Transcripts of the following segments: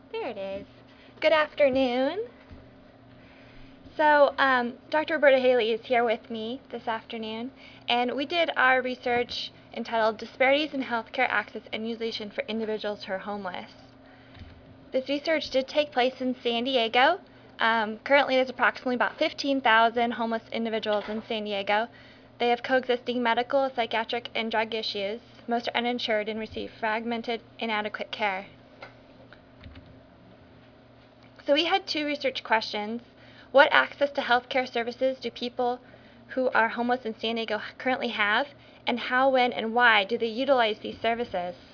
There it is. Good afternoon. So, Dr. Roberta Haley is here with me this afternoon, and we did our research entitled Disparities in Healthcare Access and Utilization for Individuals Who are Homeless. This research did take place in San Diego. Currently, there's approximately about 15,000 homeless individuals in San Diego. They have coexisting medical, psychiatric, and drug issues. Most are uninsured and receive fragmented, inadequate care. So we had two research questions. What access to healthcare services do people who are homeless in San Diego currently have? And how, when, and why do they utilize these services?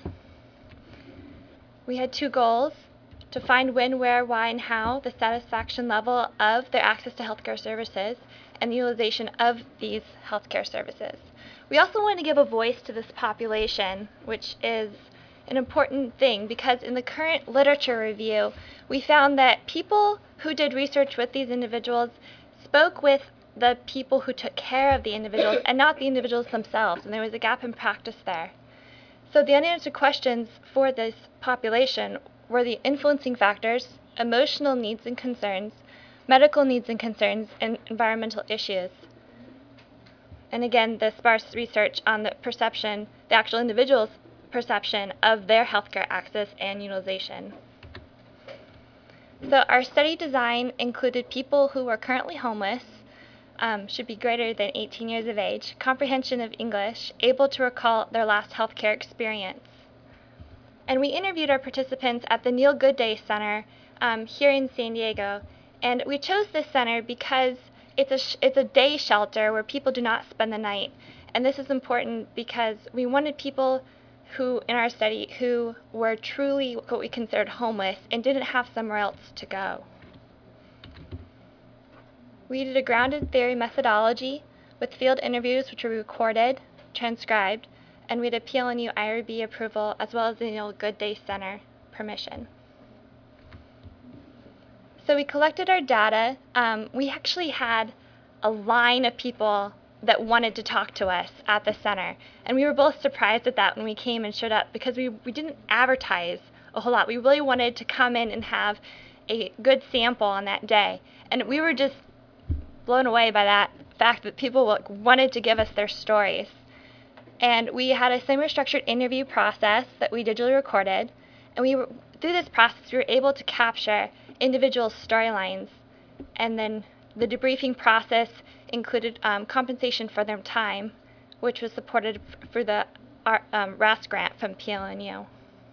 We had two goals: to find when, where, why, and how the satisfaction level of their access to healthcare services and the utilization of these healthcare services. We also want to give a voice to this population, which is an important thing because in the current literature review, we found that people who did research with these individuals spoke with the people who took care of the individuals and not the individuals themselves, and there was a gap in practice there. So the unanswered questions for this population were the influencing factors, emotional needs and concerns, medical needs and concerns, and environmental issues. And again, the sparse research on the perception, the actual individual's perception of their healthcare access and utilization. So our study design included people who were currently homeless, should be greater than 18 years of age, comprehension of English, able to recall their last healthcare experience. And we interviewed our participants at the Neil Goodday Center here in San Diego. And we chose this center because it's a day shelter where people do not spend the night. And this is important because we wanted people who, in our study, who were truly what we considered homeless and didn't have somewhere else to go. We did a grounded theory methodology with field interviews which were recorded, transcribed, and we had a PLNU IRB approval as well as the Neil Goodday Center permission. So we collected our data. We actually had a line of people that wanted to talk to us at the center. And we were both surprised at that when we came and showed up because we didn't advertise a whole lot. We really wanted to come in and have a good sample on that day. And we were just blown away by that fact that people wanted to give us their stories. And we had a semi-structured interview process that we digitally recorded. And through this process, we were able to capture individual storylines. And then the debriefing process included compensation for their time, which was supported through the RAS grant from PLNU.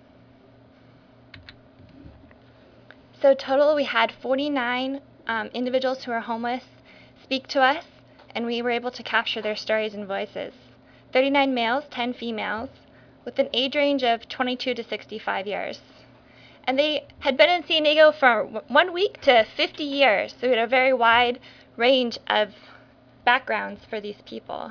So total, we had 49 individuals who are homeless speak to us, and we were able to capture their stories and voices. 39 males, 10 females, with an age range of 22 to 65 years. And they had been in San Diego for 1 week to 50 years, so we had a very wide range of backgrounds for these people.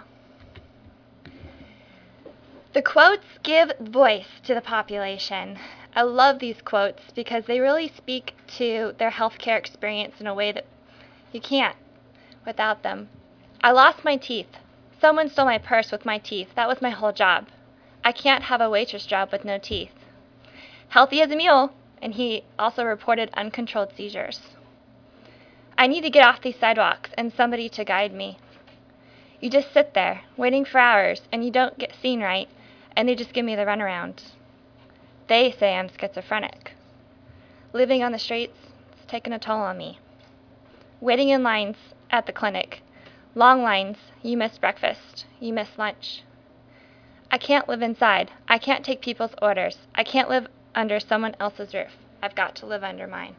The quotes give voice to the population. I love these quotes because they really speak to their healthcare experience in a way that you can't without them. I lost my teeth. Someone stole my purse with my teeth. That was my whole job. I can't have a waitress job with no teeth. Healthy as a mule, and he also reported uncontrolled seizures. I need to get off these sidewalks and somebody to guide me. You just sit there, waiting for hours, and you don't get seen right, and they just give me the runaround. They say I'm schizophrenic. Living on the streets, it's taken a toll on me. Waiting in lines at the clinic. Long lines, you miss breakfast, you miss lunch. I can't live inside. I can't take people's orders. I can't live under someone else's roof. I've got to live under mine.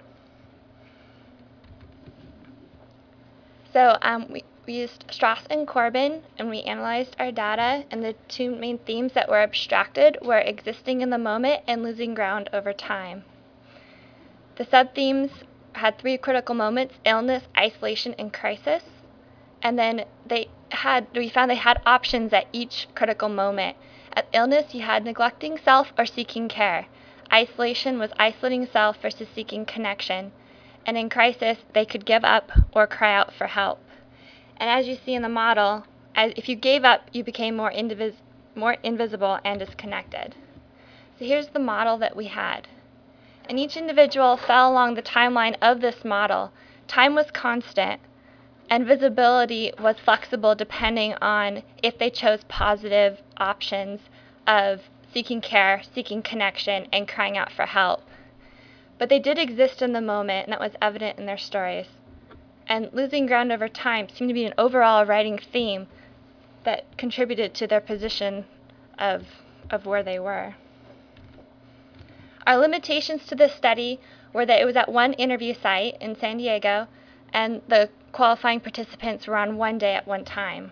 So we used Strauss and Corbin, and we analyzed our data, and the two main themes that were abstracted were existing in the moment and losing ground over time. The sub-themes had 3 critical moments: illness, isolation, and crisis. And then we found they had options at each critical moment. At illness, you had neglecting self or seeking care. Isolation was isolating self versus seeking connection. And in crisis, they could give up or cry out for help. And as you see in the model, if you gave up, you became more invisible and disconnected. So here's the model that we had. And each individual fell along the timeline of this model. Time was constant, and visibility was flexible depending on if they chose positive options of seeking care, seeking connection, and crying out for help. But they did exist in the moment, and that was evident in their stories. And losing ground over time seemed to be an overall writing theme that contributed to their position of where they were. Our limitations to this study were that it was at one interview site in San Diego, and the qualifying participants were on one day at one time.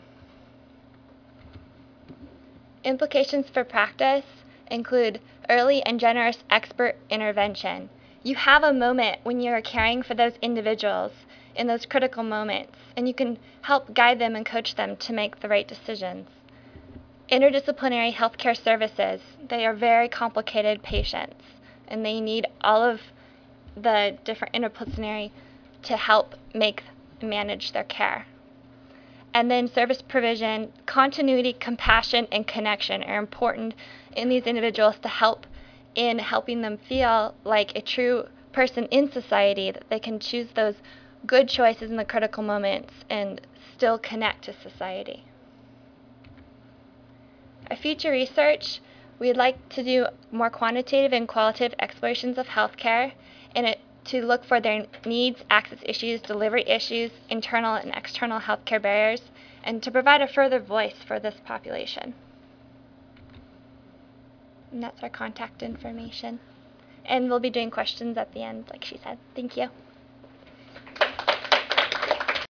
Implications for practice include early and generous expert intervention. You have a moment when you are caring for those individuals in those critical moments, and you can help guide them and coach them to make the right decisions. Interdisciplinary healthcare services, they are very complicated patients, and they need all of the different interdisciplinary to help manage their care. And then service provision, continuity, compassion, and connection are important in these individuals to help in helping them feel like a true person in society, that they can choose those good choices in the critical moments and still connect to society. Our future research, we'd like to do more quantitative and qualitative explorations of healthcare and to look for their needs, access issues, delivery issues, internal and external healthcare barriers, and to provide a further voice for this population. And that's our contact information. And we'll be doing questions at the end, like she said. Thank you.